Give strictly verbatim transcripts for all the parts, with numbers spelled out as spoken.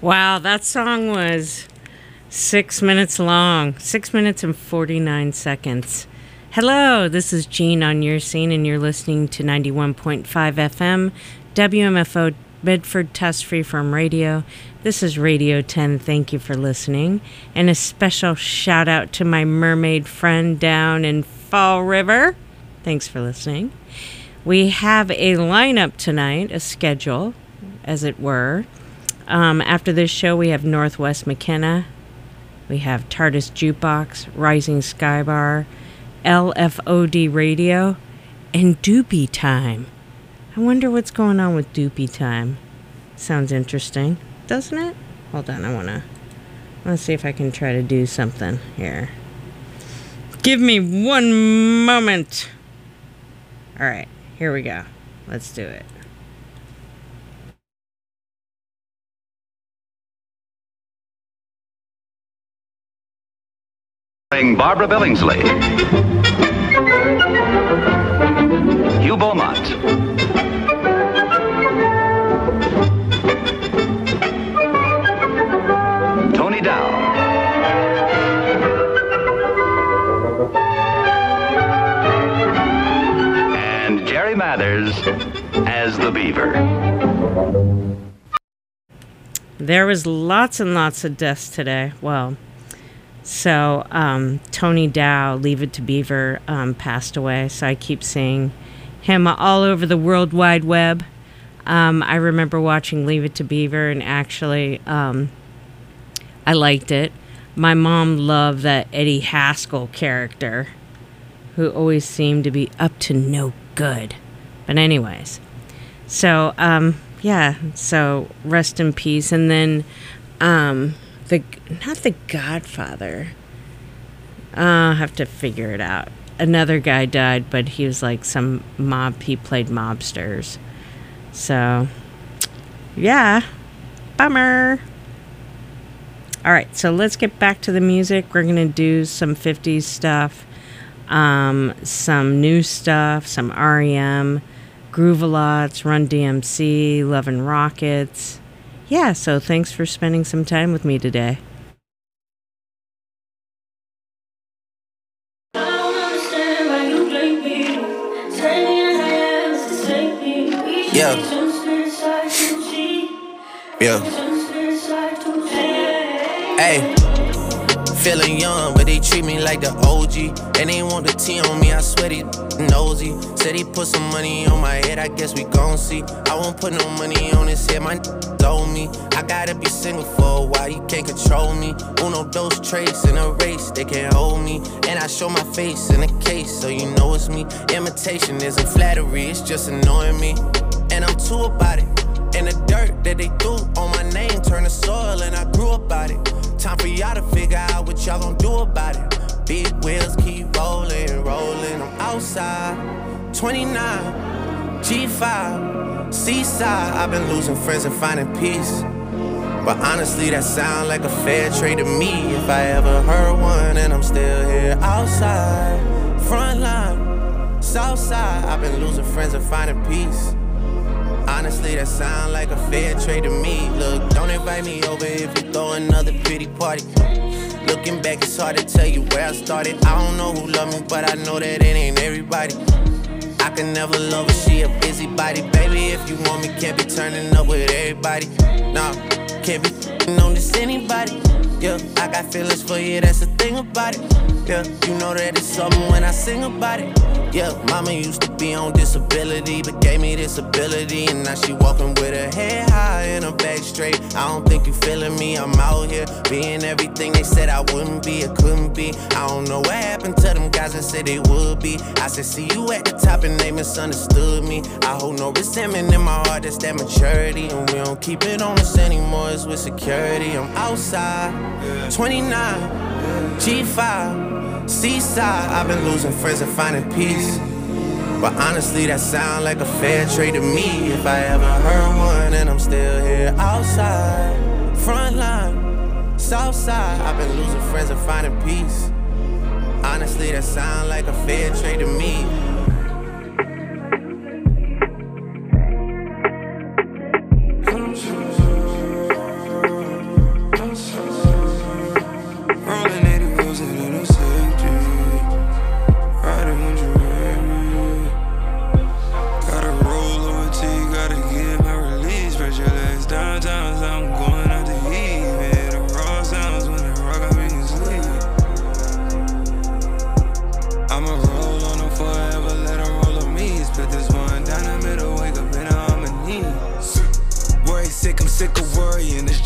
Wow, that song was six minutes long. Six minutes and forty-nine seconds. Hello, this is Jean on Your Scene, and you're listening to ninety-one point five F M, W M F O Bedford Test Freeform Radio. This is Radio ten. Thank you for listening. And a special shout out to my mermaid friend down in Fall River. Thanks for listening. We have a lineup tonight, a schedule, as it were. Um, after this show, we have Northwest McKenna. We have TARDIS Jukebox, Rising Sky Bar, L F O D Radio, and Doopy Time. I wonder what's going on with Doopy Time. Sounds interesting, doesn't it? Hold on, I want to Let's see if I can try to do something here. Give me one moment. All right, here we go. Let's do it. Barbara Billingsley, Hugh Beaumont, Tony Dow, and Jerry Mathers as the Beaver. There was lots and lots of deaths today. Well, So, um, Tony Dow, Leave It to Beaver, um, passed away. So I keep seeing him all over the World Wide Web. Um, I remember watching Leave It to Beaver, and actually, um, I liked it. My mom loved that Eddie Haskell character, who always seemed to be up to no good. But anyways, so, um, yeah, so rest in peace. And then, um... The not the Godfather. Uh, I'll have to figure it out. Another guy died, but he was like some mob. He played mobsters. So, yeah, bummer. All right, so let's get back to the music. We're gonna do some fifties stuff, um, some new stuff, some R E M, Groove-A-Lots, Run D M C, Love and Rockets. Yeah, so thanks for spending some time with me today. Yeah. Yeah. Hey. Feeling young, but they treat me like the O G. And they want the T on me, I swear they nosy. Said he put some money on my head, I guess we gon' see. I won't put no money on his head, my told me I gotta be single for a while, you can't control me. Uno, those traits in a race, they can't hold me. And I show my face in a case, so you know it's me. Imitation isn't flattery, it's just annoying me. And I'm too about it. And the dirt that they threw on my name turned to soil, and I grew about it. Time for y'all to figure out what y'all gon' do about it. Big wheels keep rolling, rolling. I'm outside, twenty-nine, G five, Seaside. I've been losing friends and finding peace. But honestly, that sound like a fair trade to me. If I ever heard one, and I'm still here outside, front line, south side. I've been losing friends and finding peace. Honestly, that sound like a fair trade to me. Look, don't invite me over if you throw another pity party. Looking back, it's hard to tell you where I started. I don't know who loved me, but I know that it ain't everybody. I can never love her, she a busybody. Baby, if you want me, can't be turning up with everybody. Nah, can't be f***ing on this anybody. Yeah, I got feelings for you, that's the thing about it. Yeah, you know that it's something when I sing about it. Yeah, mama used to be on disability, but gave me this ability. And now she walking with her head high and her back straight. I don't think you feeling me, I'm out here being everything they said I wouldn't be or couldn't be. I don't know what happened to them guys that said they would be. I said see you at the top and they misunderstood me. I hold no resentment in my heart, that's that maturity. And we don't keep it on us anymore, it's with security. I'm outside, twenty-nine, G five, Seaside. I've been losing friends and finding peace. But honestly, that sound like a fair trade to me. If I ever heard one, and I'm still here outside, front line, south side. I've been losing friends and finding peace. Honestly, that sound like a fair trade to me.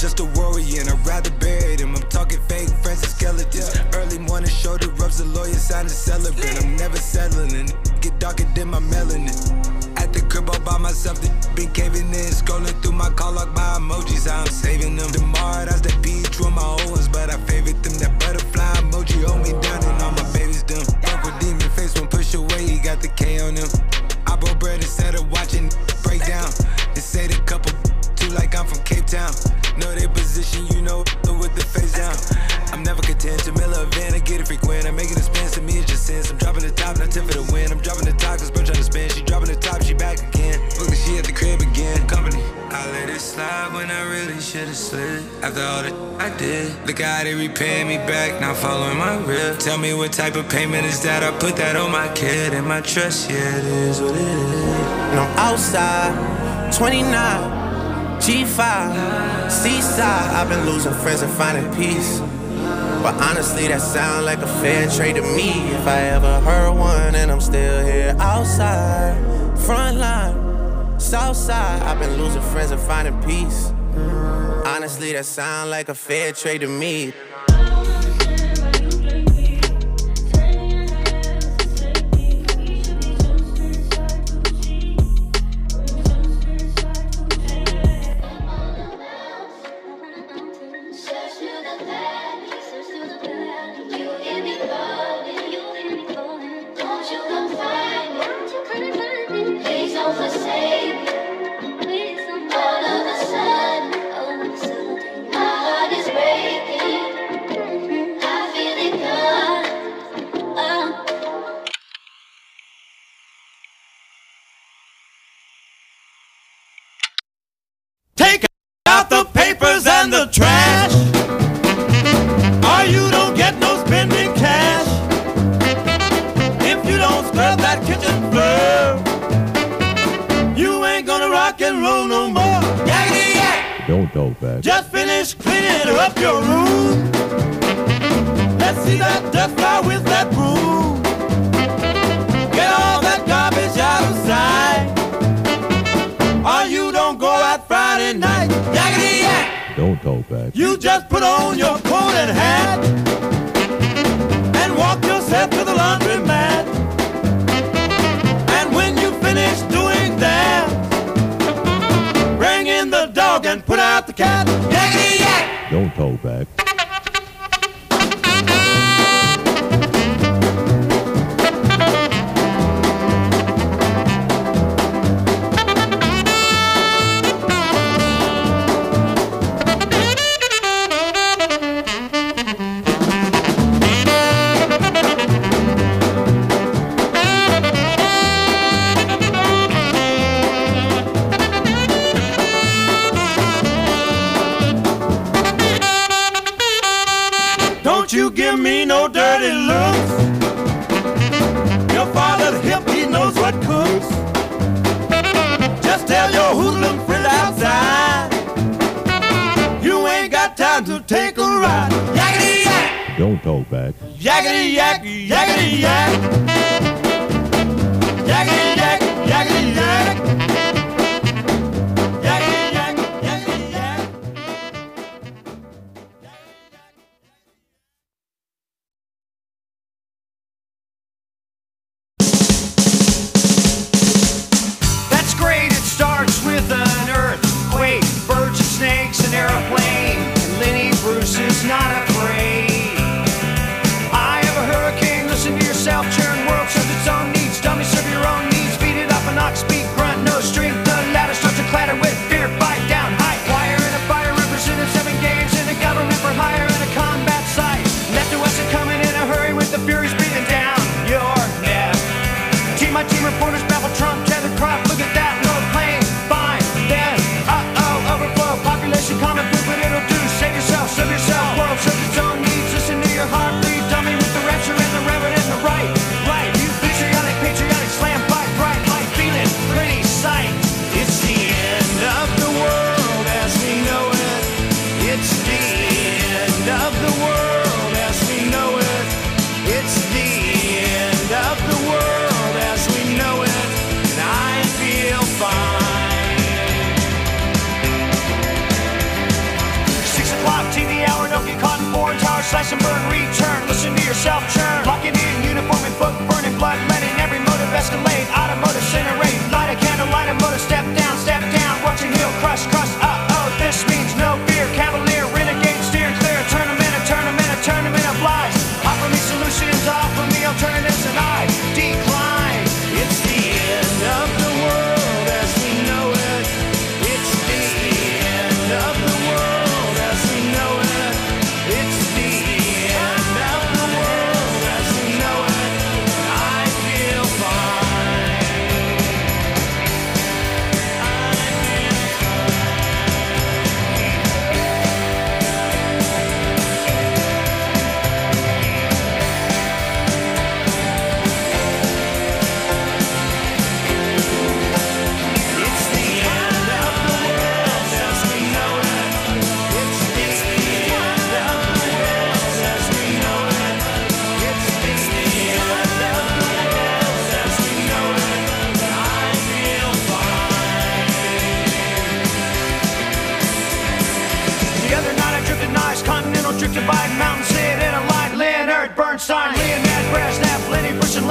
just a warrior, and I'd rather bury them. I'm talking fake friends and skeletons. Early morning shoulder rubs, the lawyer sign a celebrant. I'm never settling, and get darker than my melanin. At the crib all by myself, the been caving in, scrolling through my call log by emojis, how I'm saving them. Tomorrow, that's the P H on my old ones, but I favorite them. That butterfly emoji hold me down, and all my babies them. Uncle Demon face one push away, he got the K on him. I broke bread instead of watching break down. They say the couple too like I'm from Cape Town. Know they position, you know, with the face down. I'm never content to mill a van, I get it frequent. I'm making a spin, to me it's just sense. I'm dropping the top, not tip for the win. I'm dropping the top, cause bro trying to spin. She dropping the top, she back again. Look, she at the crib again. Company, I let it slide when I really should've slid. After all the I did, look how they repay me back, now following my rip. Tell me what type of payment is that? I put that on my kid and my trust, yeah, it is what it is. And I'm outside, twenty-nine, G five, Seaside. I've been losing friends and finding peace, but honestly that sound like a fair trade to me. If I ever heard one, and I'm still here outside, front line, south side. I've been losing friends and finding peace. Honestly that sound like a fair trade to me. Take out the papers and the trash, or you don't get no spending cash. If you don't scrub that kitchen floor, you ain't gonna rock and roll no more. Yakety yak! Don't go back. Just finish cleaning up your room. Let's see that dust fly with that broom. Get all that garbage out of sight, or you don't go out Friday night. Yakety yak! Don't go back. You just put on your coat and hat and walk yourself to the laundromat. And when you finish doing that, bring in the dog and put out the cat. Yakety yak! Don't go back. Don't you give me no dirty looks. Your father's hip, he knows what cooks. Just tell your hoodlum friend outside, you ain't got time to take a ride. Yakety yak! Don't go back. Yakety yak, yakety yak. Yakety yak, yakety yak. Yakety yak, yakety yak. That's great, it starts with an earthquake, birds and snakes, an airplane, and Lenny Bruce is not afraid. I have a hurricane, listen to yourself, churn world serves its own needs, dummy serve your own needs, beat it up an ox, speak, grunt, no strength, the ladder starts to clatter with fear, fight down, high wire and a fire, represented seven games in a government for hire and a combat site. Left to us and coming in a hurry with the furies breathing down your neck. Team my team reporters babble Trump, tether crop, look at that, no plane, fine, then, uh-oh, overflow, population common food, but it'll do, save yourself, serve yourself, world serves its own needs, listen to your heart, bleed, dummy with the rapture and the reverend and the right, right, you patriotic, patriotic, slam, fight, bright, light, feeling, pretty sight. It's the end of the world as we know it, it's the end of the world as we know it, it's the end of the world as we know it.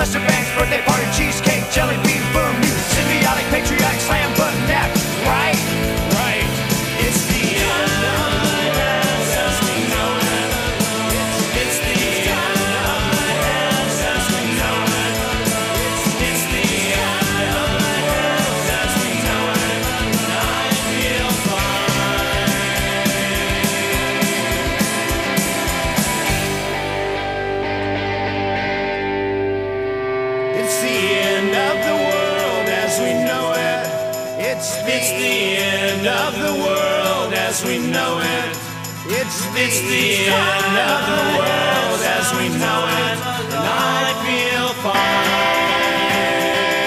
Lester Bangs, birthday party, cheesecake, jelly bean, boom, you symbiotic, patriotic, slam button, that right, right. It's the end of the world as we know it. It's the end of the world as we know it. It's the end of the world as we know it. And I feel fine. It's the end of the world as we know it. It's it's the end of the world as we know it. It's it's the end of the world as we know it. And I feel fine.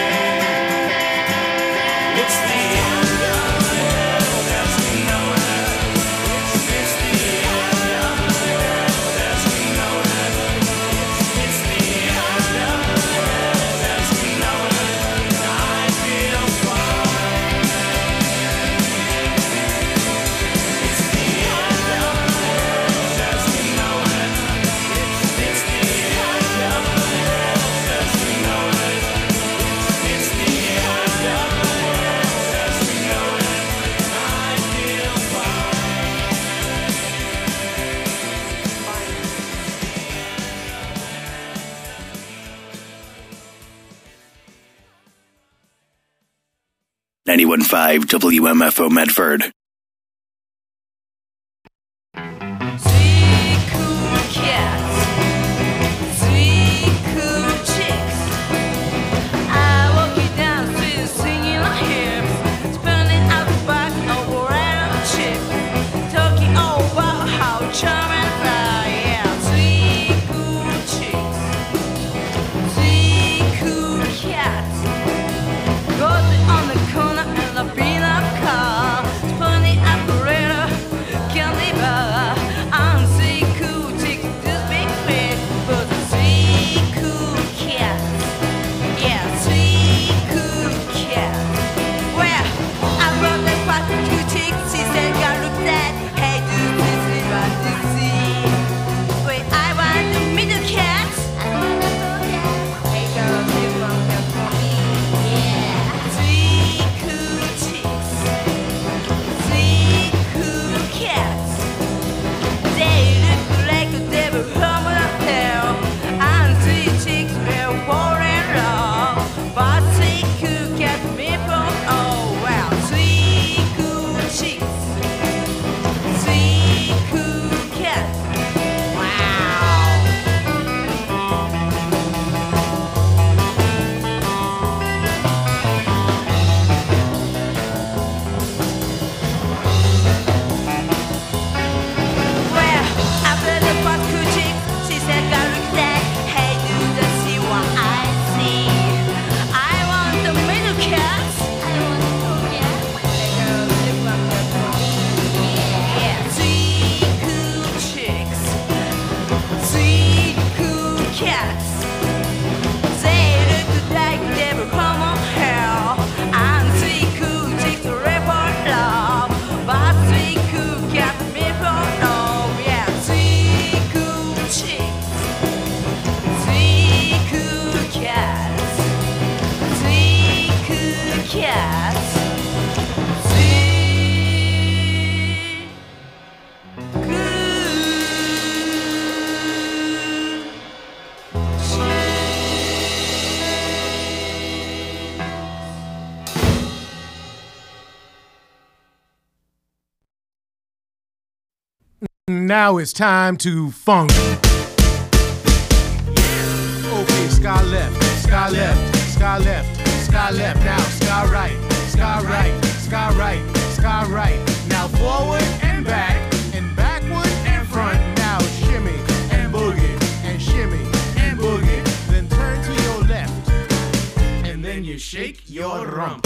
It's the end of the world as we know it. It's the end of the world as we know it. It's the end of the world as we know it. And I feel fine. It's the end of the world as we know it. It's the end of the world as we know it. It's the end of the world as we know it. And I feel ninety-one point five W M F O Medford. Sweet cool cats, sweet cool chicks. I walk you down the street singing our hymns, spinning out the back of a random chip, talking all about how charming I am. Sweet cool chicks, sweet cool cats. Got it on the corner and I've been up car, spinning operator, candy bar. I'm sweet cool chicks, this big fish, but the sweet cool cats. Yeah, sweet cool cats. Well, I brought that fat cool chick, she said, "God, look that, hey, do this, we want to see." Wait, I want to meet the cats. I want to go there. Hey, girls, they want them for me. Yeah, sweet cool chicks, sweet cool cats. They look like they were home on a tail, and sweet chicks were falling low. But sweet cool cats me from oh well, sweet cool chicks, sweet cool cats. Wow. Well, after the fat cool chick, she said, "God, look that, hey, do the see what I see." I want the middle cats. I want the cool cats. The girls, they want them for me. Yeah, sweet cool chicks, sweet cool cats. They look like they were from hell, and sweet cool chicks report love. But sweet cool cats me from home. Yeah, sweet cool chicks, sweet cool cats, sweet cool cats, sweet Now it's time to funk. Okay, sky left, sky left, sky left, sky left. Now sky right, sky right, sky right, sky right. Now forward and back, and backward and front. Now shimmy and boogie, and shimmy and boogie. Then turn to your left, and then you shake your rump.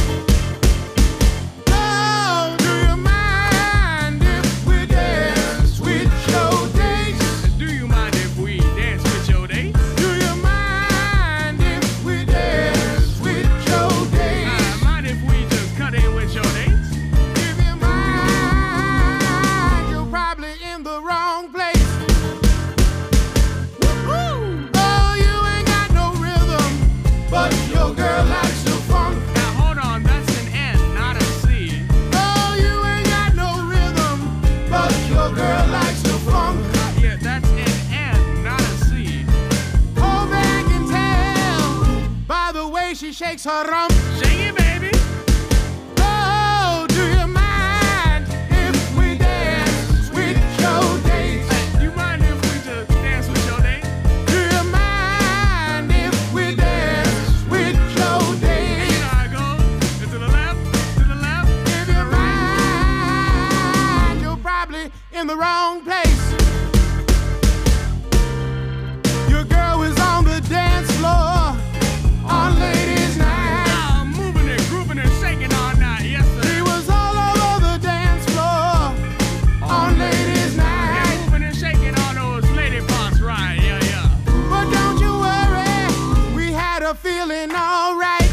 Oh, do you mind if we dance with your dates? Do you mind if we dance with your dates? Do you mind if we dance with your dates? I mind if we just cut in with your dates? If you mind, you're probably in the wrong place. Woo-hoo! Oh, you ain't got no rhythm. her rump. Shake it, baby. Oh, do you mind if we dance with your dates? Hey, you mind if we just dance with your date? Do you mind if we dance with your dates? You know how it goes. To the left, to the left. If you mind, you're probably in the wrong place. Your girl is on the dance floor on ladies' night. Ah, moving it, grooving and shaking all night. Yes, sir. She was all over the dance floor on ladies' night. Yeah, moving and shaking all those lady parts, right? Yeah, yeah. But don't you worry, we had a feeling alright.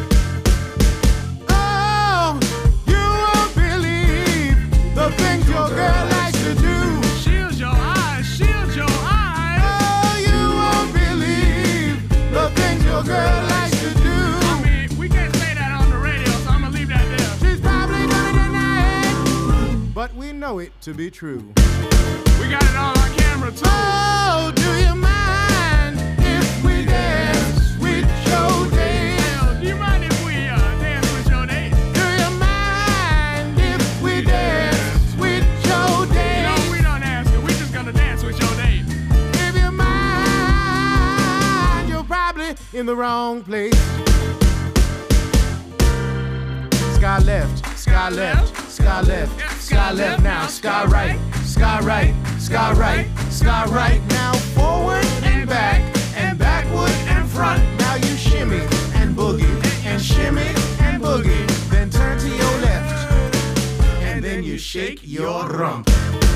Oh, you won't believe the things your girl likes to do. Shield your eyes, shield your eyes. Oh, you won't believe the things your girl likes to do. I mean, we can't say that on the radio, so I'm gonna leave that there. She's probably gonna deny it, but we know it to be true. We got it all on camera, too. Oh, do you mind if we dance with your dates? Hell, do you mind if we uh, dance with your date? Do you mind if we dance with your No, dates? we don't ask you. We just gonna dance with your date. If you mind, you're probably in the wrong place. Sky left, sky left, sky left, sky left now, sky right, sky right, sky right, sky right now, forward and back, and backward and front. Now you shimmy and boogie, and shimmy and boogie, then turn to your left, and then you shake your rump.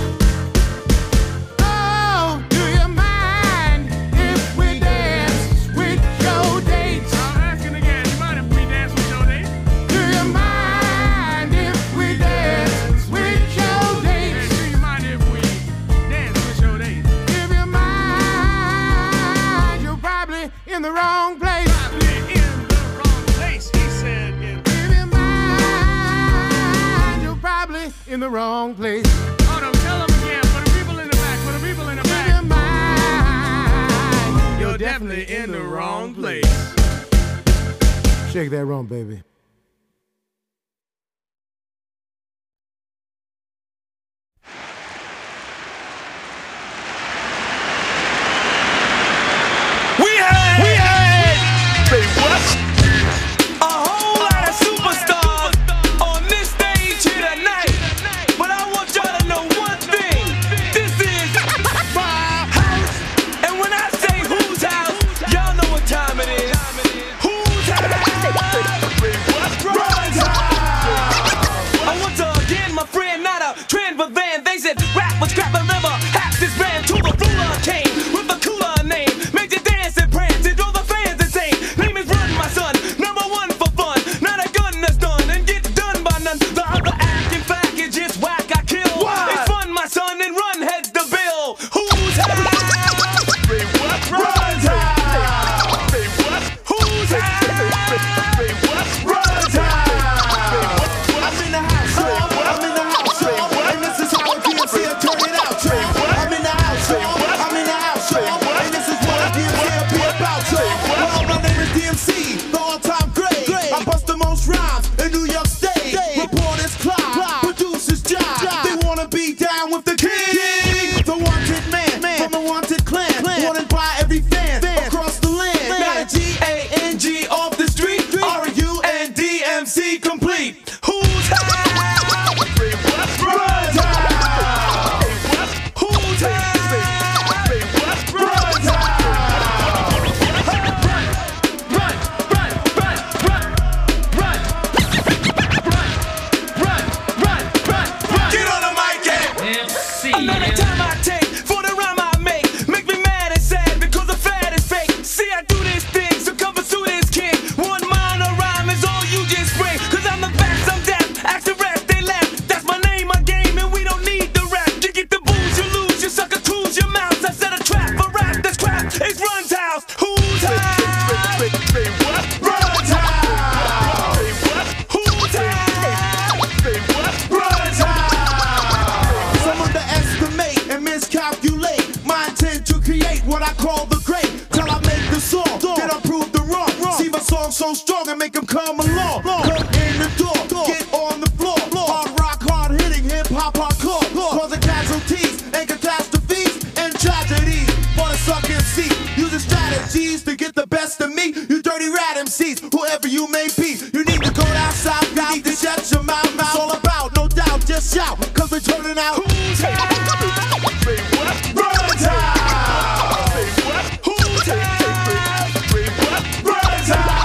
Oh, do you mind if we dance with your dates? I'm asking again, you mind if we dance with your date? Do you mind if we dance with your Hey, dates? do you mind if we dance with your date? If you mind, you're probably in the wrong place. Probably in the wrong place, he said. In If you mind, you're probably in the wrong place. Oh, no, tell them again. For the people in the back, for the people in the If you back. mind, You're definitely in the wrong place. Shake that rump, baby. We had, we had, say what? A whole lot of superstars on this stage here tonight. But I want y'all to know one thing. This is my house. And when I say whose house, y'all know what time it is. Whose house? and make them come along. Come in the door, get on the floor. Hard rock, hard hitting, hip hop, hardcore. Causing casualties and catastrophes and tragedies for the suck M C. Using strategies to get the best of me. You dirty rat M Cs, whoever you may be. You need to go down south, you need to shut your mouth. It's all about, no doubt, just shout, cause we're turning out. Who's Run time! Who's Run time!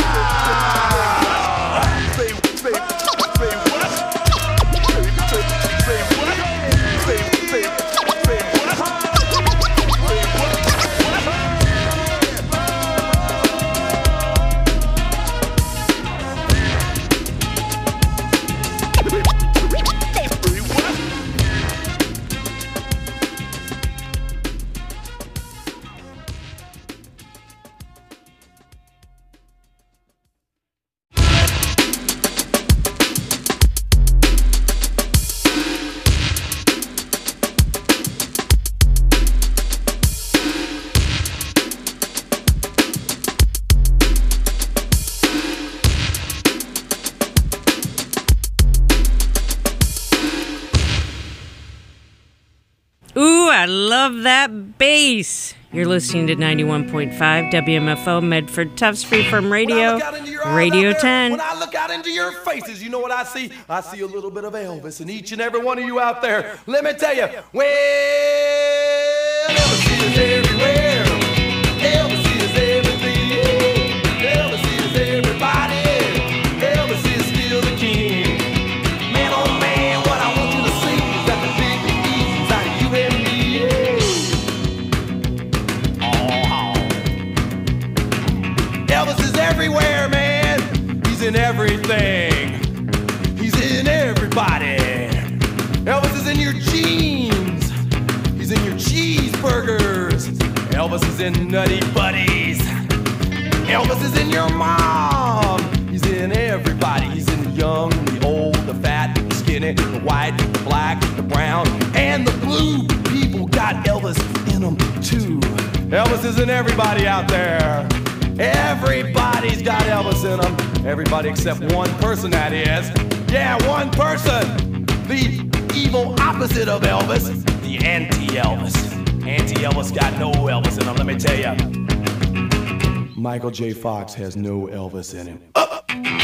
Ooh, I love that bass. You're listening to ninety-one point five W M F O Medford Tufts Freeform Radio, Radio ten. When I look out into your faces, you know what I see? I see a little bit of Elvis in each and every one of you out there. Let me tell you, well, Elvis is everywhere. Elvis is everything. Elvis is everybody. Elvis is still the king. Man, oh man, what I want you to see is that the big E's out of you and me. Oh. Elvis is everywhere, man. He's in everything. He's in everybody. Elvis is in your jeans. He's in your cheeseburgers. Elvis is in Nutty Buddies. Elvis is in your mom. He's in everybody. He's in the young, the old, the fat, the skinny, the white, the black, the brown, and the blue. People got Elvis in them too. Elvis is in everybody out there. Everybody's got Elvis in them. Everybody except one person, that is. Yeah, one person. The evil opposite of Elvis. The anti-Elvis. Anti-Elvis got no Elvis in him, let me tell you. Michael J. Fox has no Elvis in him. Uh,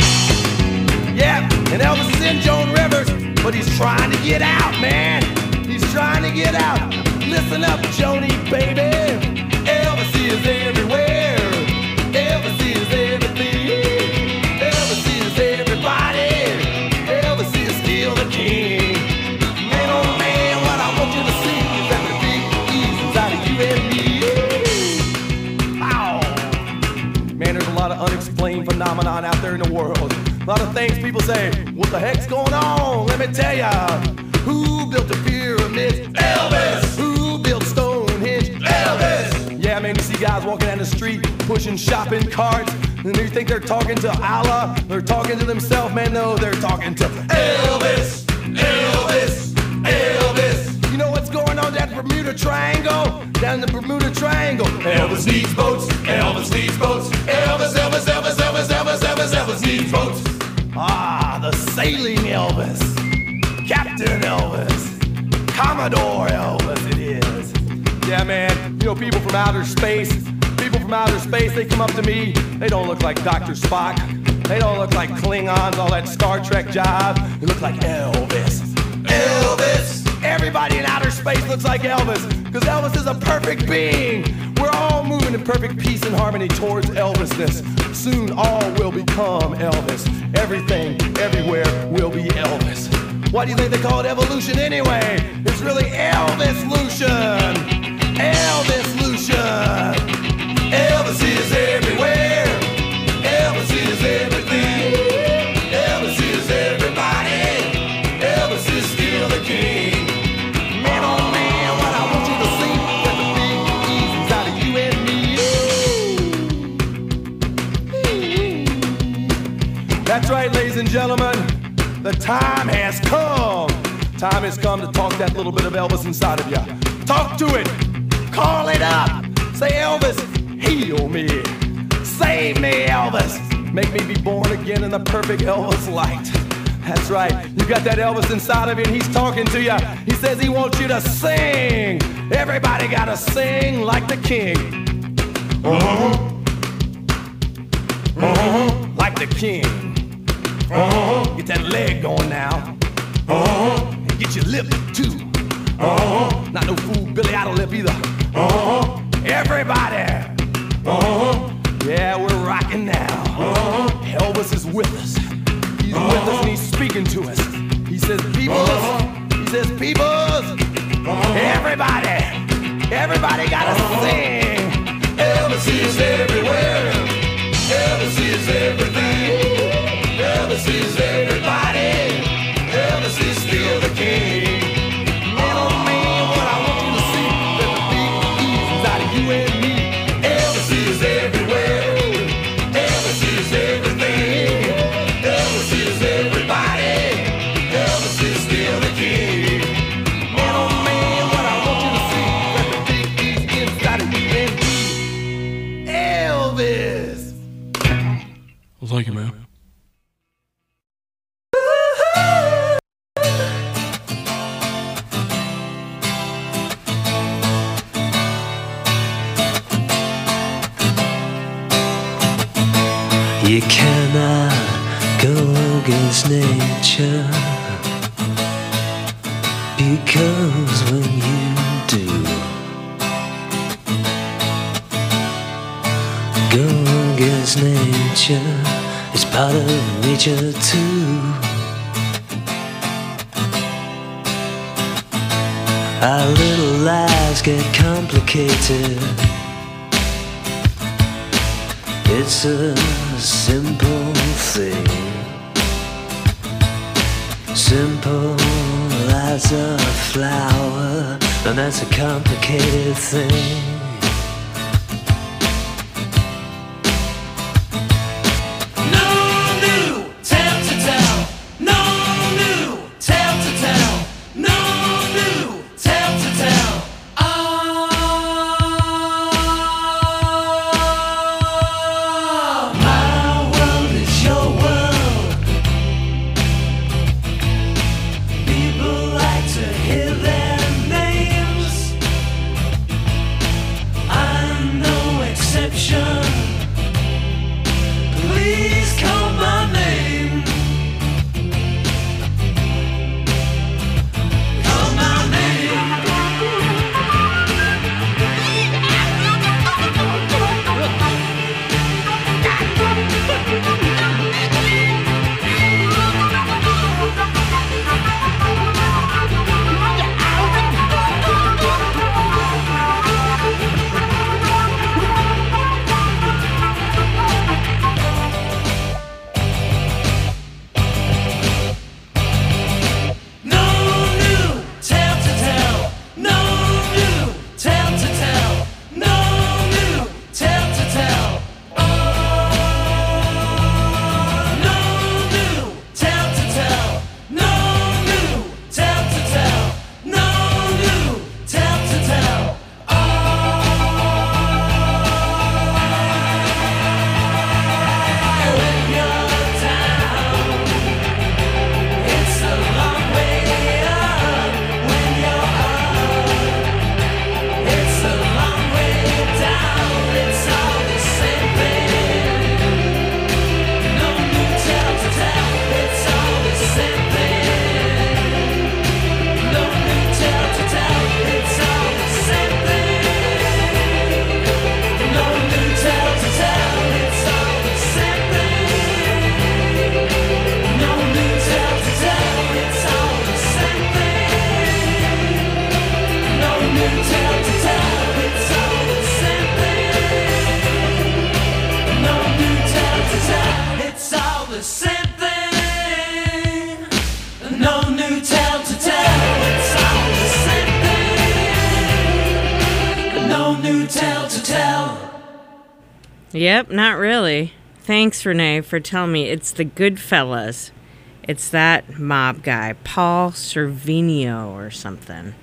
yeah, and Elvis is in Joan Rivers, but he's trying to get out, man. He's trying to get out. Listen up, Joni, baby. Elvis is everywhere. Elvis is everything. Elvis is everybody. Elvis is still the king. Man, oh man, what I want you to see is that the big E's inside of you and me. Ow. Man, there's a lot of unexplained phenomenon out there in the world. A lot of things people say, what the heck's going on? Let me tell ya. Who built the pyramids? Elvis. Who built Stonehenge? Elvis. Yeah, man, you see guys walking down the street pushing shopping carts, and you think they're talking to Allah? They're talking to themselves, man. No, they're talking to Elvis. Elvis. Elvis. You know what's going on down the Bermuda Triangle? Down the Bermuda Triangle. Elvis needs boats. Elvis needs boats. Elvis, Elvis, Elvis, Elvis, Elvis, Elvis, Elvis needs boats. Ah, the sailing Elvis. Captain Elvis. Commodore Elvis, it is. Yeah, man, you know, people from outer space, people from outer space, they come up to me, they don't look like Doctor Spock, they don't look like Klingons, all that Star Trek jive, they look like Elvis. Elvis! Everybody in outer space looks like Elvis, because Elvis is a perfect being. We're all moving in perfect peace and harmony towards Elvisness. Soon all will become Elvis. Everything, everywhere will be Elvis. Why do you think they call it evolution anyway? It's really Elvis-lution. Elvis-lution. Elvis is everywhere. Elvis is everything. Elvis is everybody. Elvis is still the king. Man, oh man, what I want you to see is the big E's inside of you and me. That's right, ladies and gentlemen. The time has come. Time has come to talk that little bit of Elvis inside of you. Talk to it. Call it up. Say, Elvis, heal me. Save me, Elvis. Make me be born again in the perfect Elvis light. That's right, you got that Elvis inside of you and he's talking to you. He says he wants you to sing. Everybody gotta sing like the king. Uh-huh. Uh-huh. Like the king. Uh-huh. Get that leg going now. Uh-huh. And get your lip too. Uh-huh. Not no fool Billy Idol lip either. Uh-huh. Everybody. Uh-huh. Yeah, we're rocking now. Uh-huh. Elvis is with us. He's uh-huh. with us and he's speaking to us. He says, peoples. Uh-huh. He says, peoples. Uh-huh. Everybody. Everybody gotta uh-huh. sing. Elvis is everywhere. Elvis is everything. Elvis is everybody. Elvis is still the king. Man, oh man, what I want you to see, that the big E's inside of you and me. Elvis is everywhere. Elvis is everything. Elvis is everybody. Elvis is still the king. Man, oh man, what I want you to see, that the big E's inside of you and me. Elvis. Well, thank you, man. You cannot go against nature, because when you do go against nature, it's part of nature too. Our little lives get complicated. It's a simple thing, simple as a flower, and that's a complicated thing. Yep, not really. Thanks, Renee, for telling me it's the Goodfellas. It's that mob guy, Paul Sorvino or something.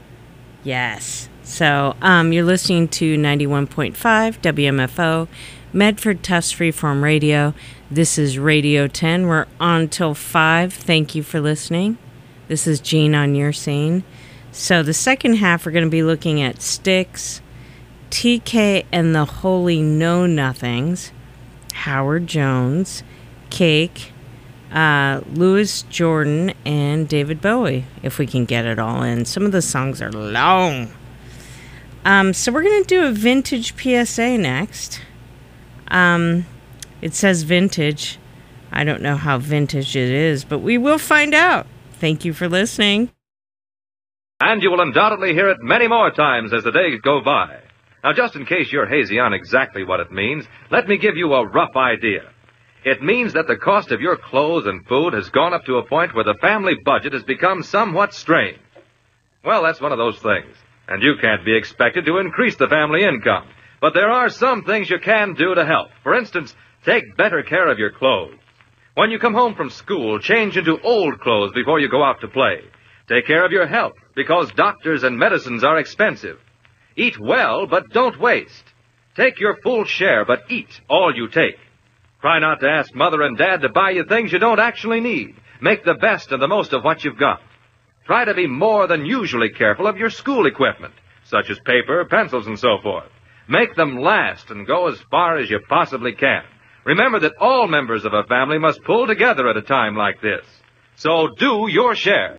Yes. So, um, you're listening to ninety-one point five W M F O, Medford Tufts Freeform Radio. This is Radio ten. We're on till five. Thank you for listening. This is Gene on Your Scene. So the second half, we're going to be looking at Styx, T K and the Holy Know-Nothings, Howard Jones, Cake, uh, Louis Jordan, and David Bowie, if we can get it all in. Some of the songs are long. Um, so we're going to do a vintage P S A next. Um... It says vintage. I don't know how vintage it is, but we will find out. Thank you for listening. And you will undoubtedly hear it many more times as the days go by. Now, just in case you're hazy on exactly what it means, let me give you a rough idea. It means that the cost of your clothes and food has gone up to a point where the family budget has become somewhat strained. Well, that's one of those things, and you can't be expected to increase the family income. But there are some things you can do to help. For instance, take better care of your clothes. When you come home from school, change into old clothes before you go out to play. Take care of your health, because doctors and medicines are expensive. Eat well, but don't waste. Take your full share, but eat all you take. Try not to ask Mother and Dad to buy you things you don't actually need. Make the best and the most of what you've got. Try to be more than usually careful of your school equipment, such as paper, pencils, and so forth. Make them last and go as far as you possibly can. Remember that all members of a family must pull together at a time like this. So do your share.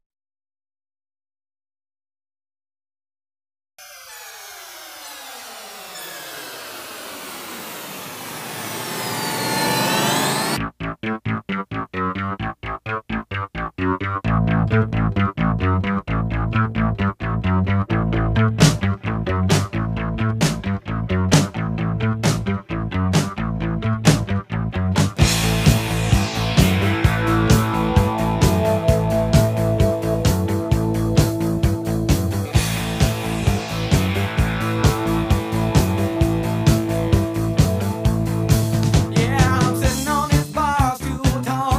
Yeah, I'm sitting on this bar stool, talking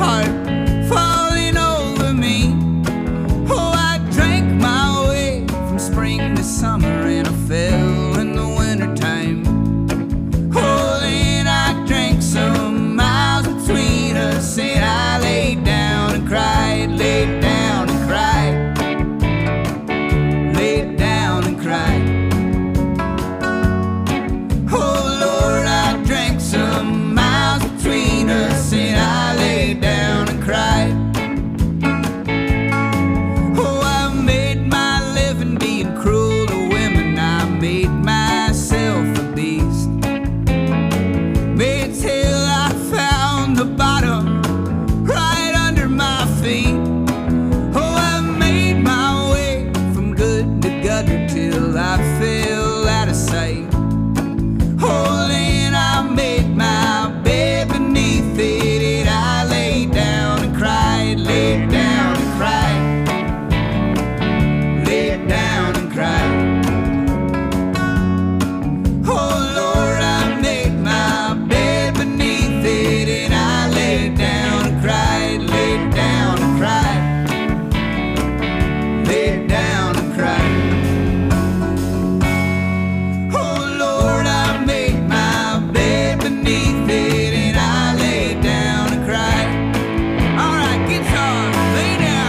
heart falling over me. Oh, I drank my way from spring to summer, and I fell in the wintertime. Oh, then I drank some miles between us, and I laid down and cried, laid down and cried, laid down and cried. Oh Lord, I drank some miles between us, and I laid down and cried. Oh, I made my living being cruel to women. I made myself a beast. Made till I found the bottom right under my feet. Oh, I made my way from good to gutter till I fell out of sight. Oh, then I made my bed beneath it, and I laid down and cried, laid down and cried, laid down and cried. Oh Lord, I made my bed beneath it, and I laid down and cried, laid down and cried, laid down and cried. Oh Lord, I made my bed beneath it, and I laid down and cried. All right, guitar, lay down.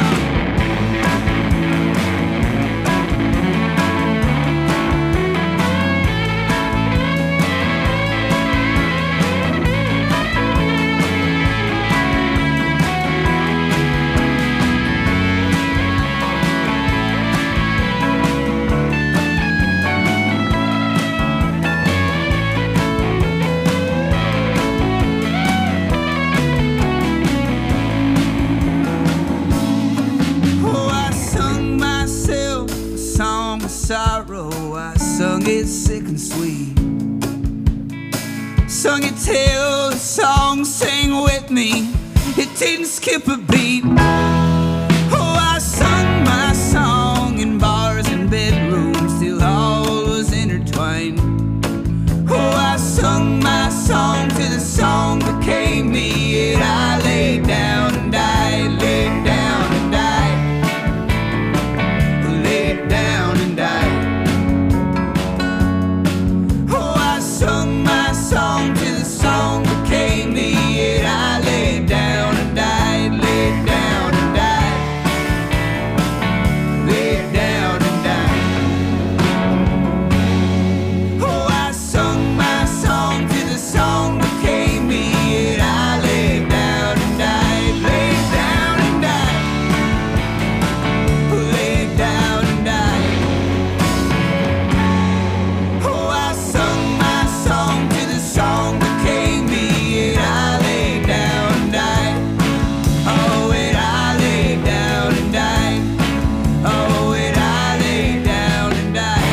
Oh, I sung myself a song of sorrow. I sung it sick and sweet. Sung it till the song sang with me. It didn't skip a beat. Oh, I sung my song in bars and bedrooms till all was intertwined. Oh, I sung my song till the song became me, and I laid down and died, laid down and died, laid down and died. Oh, I sung my song till the song became me, and I laid down and died, laid down and died, laid down and died. Oh, I sung my song till the song became me, and I laid down and died, laid down and died, laid down and died. Oh, I sung my song till the song became me, and I laid down and died. Oh, and I laid down and died. Oh, and I laid down and died.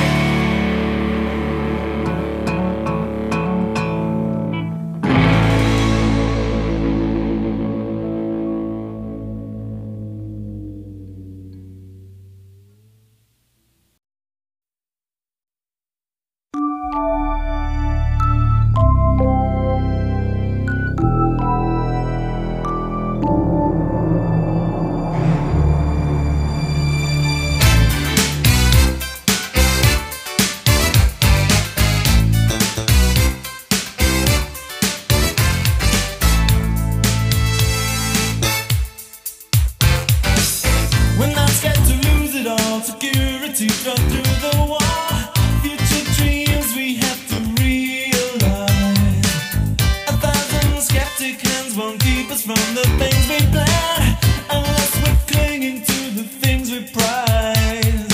When I'm scared to lose it all, security drove through the wall. Future dreams we have to realize. A thousand skeptic hands won't keep us from the things we plan, unless we're clinging to the things we prize.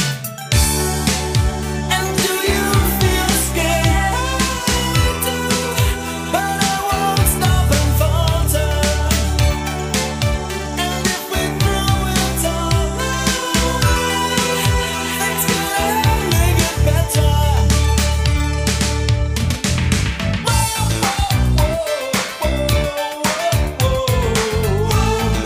And do you feel scared? But I won't stop and falter. And if we throw it all away, things can only get better. Whoa, whoa, whoa, whoa, whoa, whoa.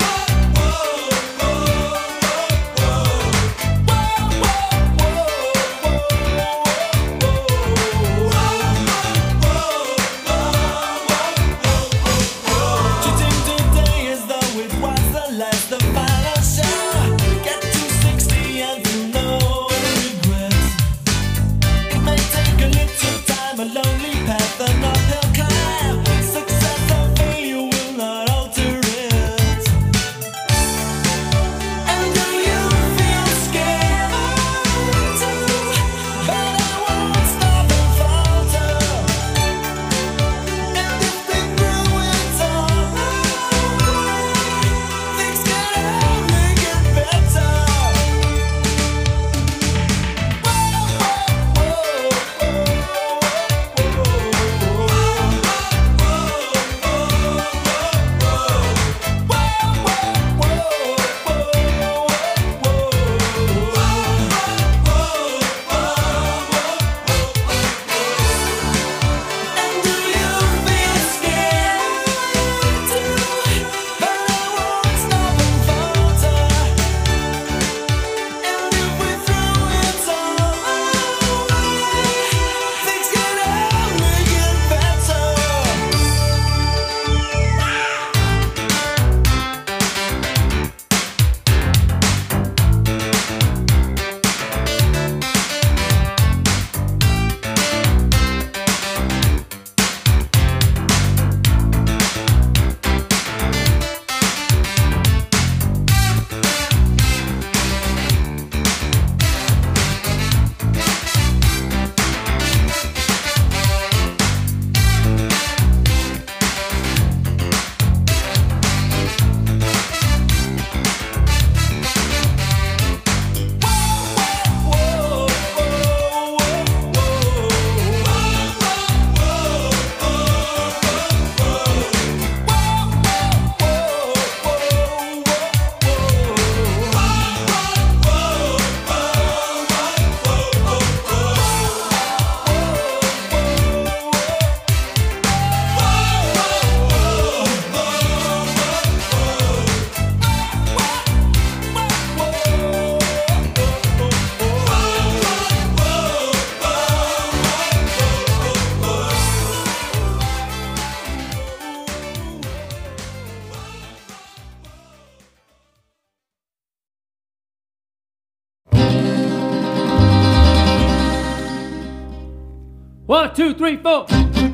One, two, three, four.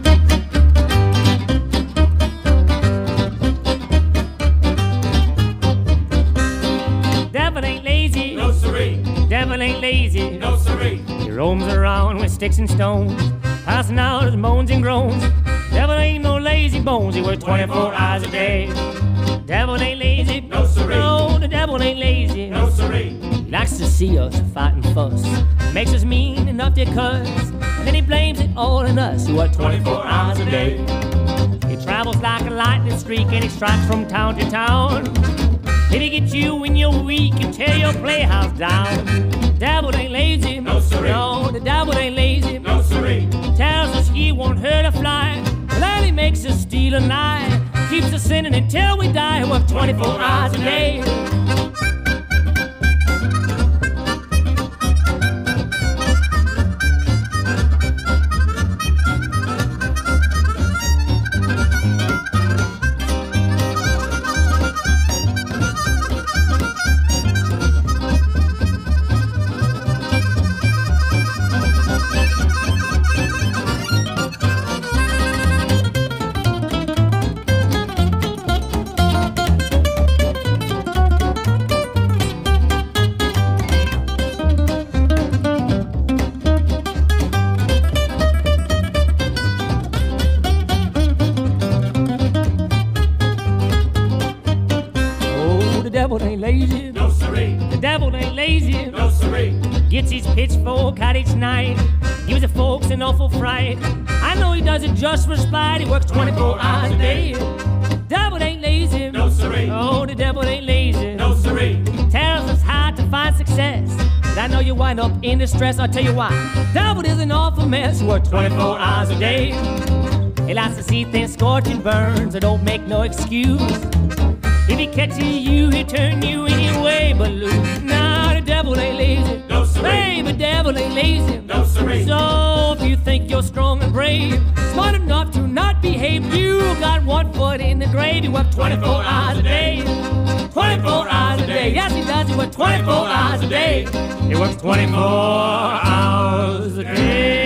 Devil ain't lazy. No siree. Devil ain't lazy. No siree. He roams around with sticks and stones, passing out his moans and groans. Devil ain't no lazy bones. He works twenty-four hours a day. Devil ain't lazy. No siree. No, the devil ain't lazy. No siree. He likes to see us fight and fuss, makes us mean enough to cuss, and then he blames it all on us. He works twenty-four hours a day. He travels like a lightning streak and he strikes from town to town. If he gets you when you're weak and tear your playhouse down. Devil ain't lazy. No siree. No, the devil ain't lazy. No siree. Tells us he won't hurt a fly. Then he makes us steal a lie. Keeps us sinning until we die. He works twenty-four hours a day. Gets his pitchfork out each night, gives the folks an awful fright. I know he does it just for spite. He works twenty-four hours a day. Devil ain't lazy. No siree. Oh, the devil ain't lazy. No siree. Tells us how to find success. But I know you wind up in distress. I'll tell you why. Devil is an awful mess. He works twenty-four hours a day. He likes to see things scorching burns. So don't make no excuse. If he catches you, he'll turn you anyway but loose. Nah, the devil ain't lazy. No siree. Baby, devil ain't lazy. No siree. So if you think you're strong and brave, smart enough to not behave, you got one foot in the grave. You work twenty-four hours a day. twenty-four hours a day. Yes, he does. He works twenty-four hours a day. He works twenty-four hours a day.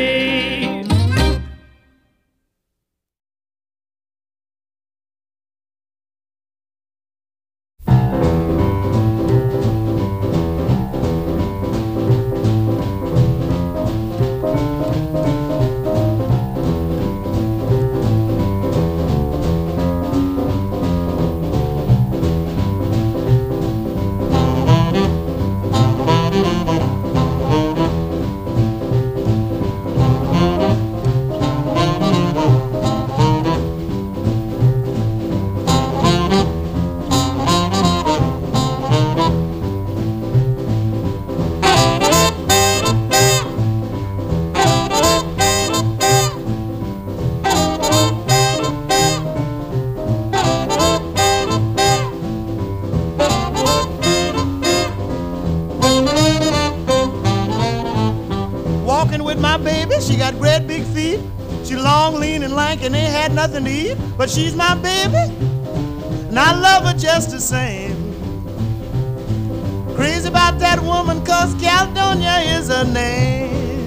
And ain't had nothing to eat, but she's my baby, and I love her just the same. Crazy about that woman, cause Caledonia is her name.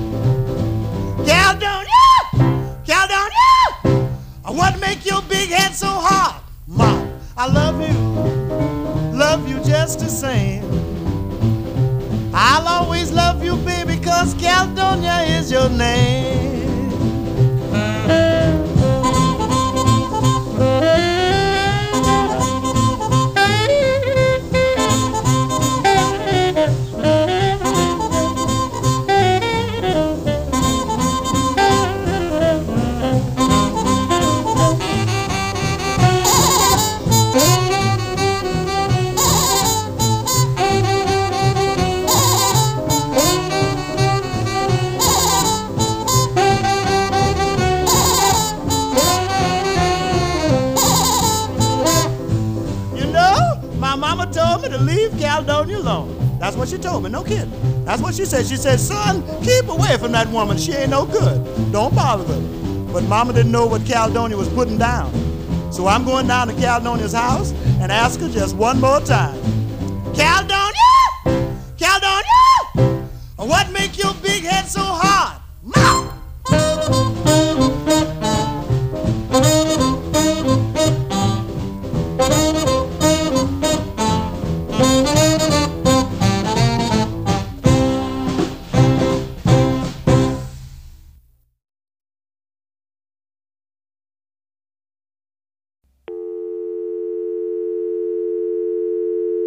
Caledonia! Caledonia! What make your big head so hard? Mom, I love you, love you just the same. I'll always love you, baby, cause Caledonia is your name. Caledonia alone. That's what she told me, no kidding. That's what she said. She said, son, keep away from that woman. She ain't no good. Don't bother with her. But Mama didn't know what Caledonia was putting down. So I'm going down to Caledonia's house and ask her just one more time. Caledonia! Caledonia! What make your big head so hard? Mom!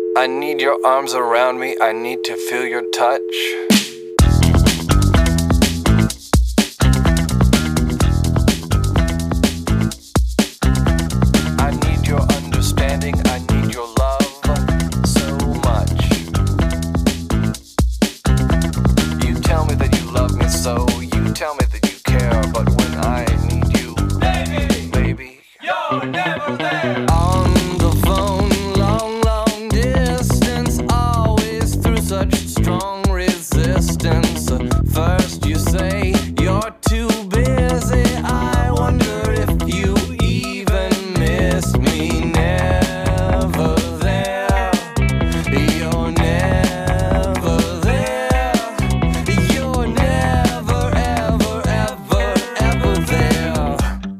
I need your arms around me, I need to feel your touch. I need your understanding, I need your love so much. You tell me that you love me so, you tell me that you care, but when I need you, baby, baby, you're never there. On the phone, long, long distance, always through such strong resistance. First you say you're too busy, I wonder if you even miss me. Never there, you're never there, you're never, ever, ever, ever there.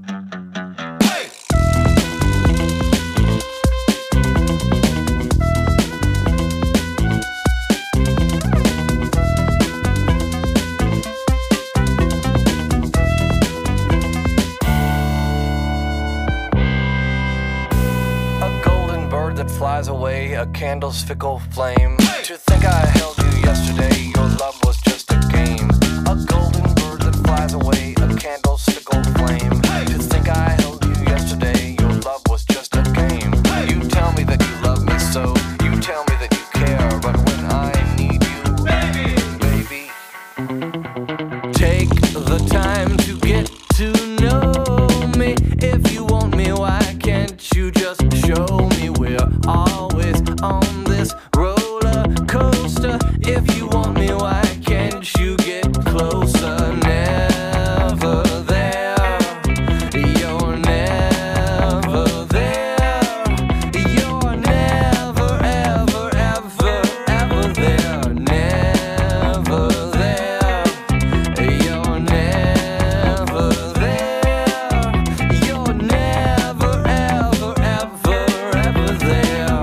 A golden bird that flies away, a candle's fickle flame. To think I held you yesterday, your love was just a game. A golden bird that flies away, a candle's fickle flame. To think I held you yesterday, your love was just a game. You tell me that you love me so, you tell me that you care, but when I need you, baby, baby, take the time to get to know me. If you want me, why can't you just show me? We're always on this roller coaster. If you want me, why can't you get closer? Never there, you're never there, you're never, ever, ever, ever there. Never there, you're never there, you're never, ever, ever, ever there.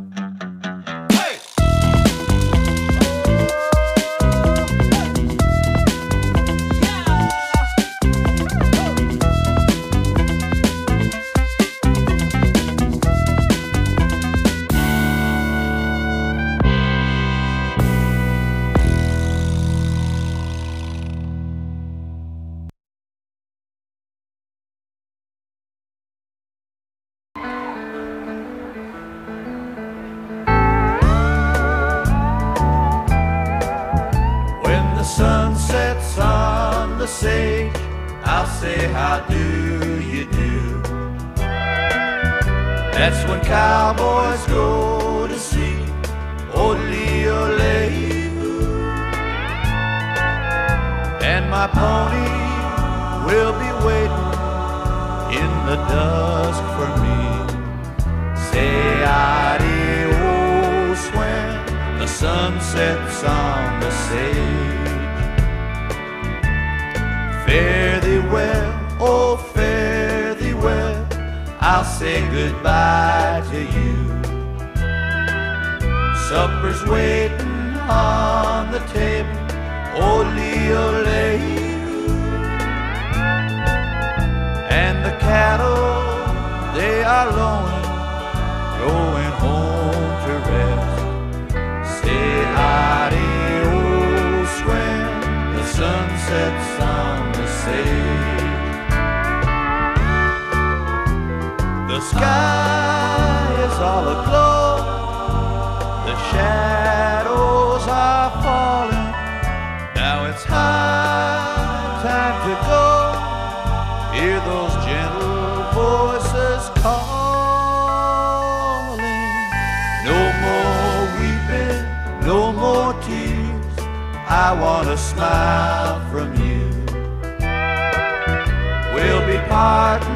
When the sun sets on the sage, I'll say, how do you do? That's when cowboys go to see Ole Ole. And my pony will be waiting in the dusk for me. Say adios when the sun sets on the sage. Fare thee well, oh fare thee well, I'll say goodbye to you. Supper's waiting on the table, ole ole. And the cattle, they are lowing, going home to rest. Say adios when the sun sets on the sage. The sky is all aglow, the shadows are falling. Now it's high time to go. Hear those gentle voices calling. No more weeping, no more tears, I want a smile from you. We'll be parting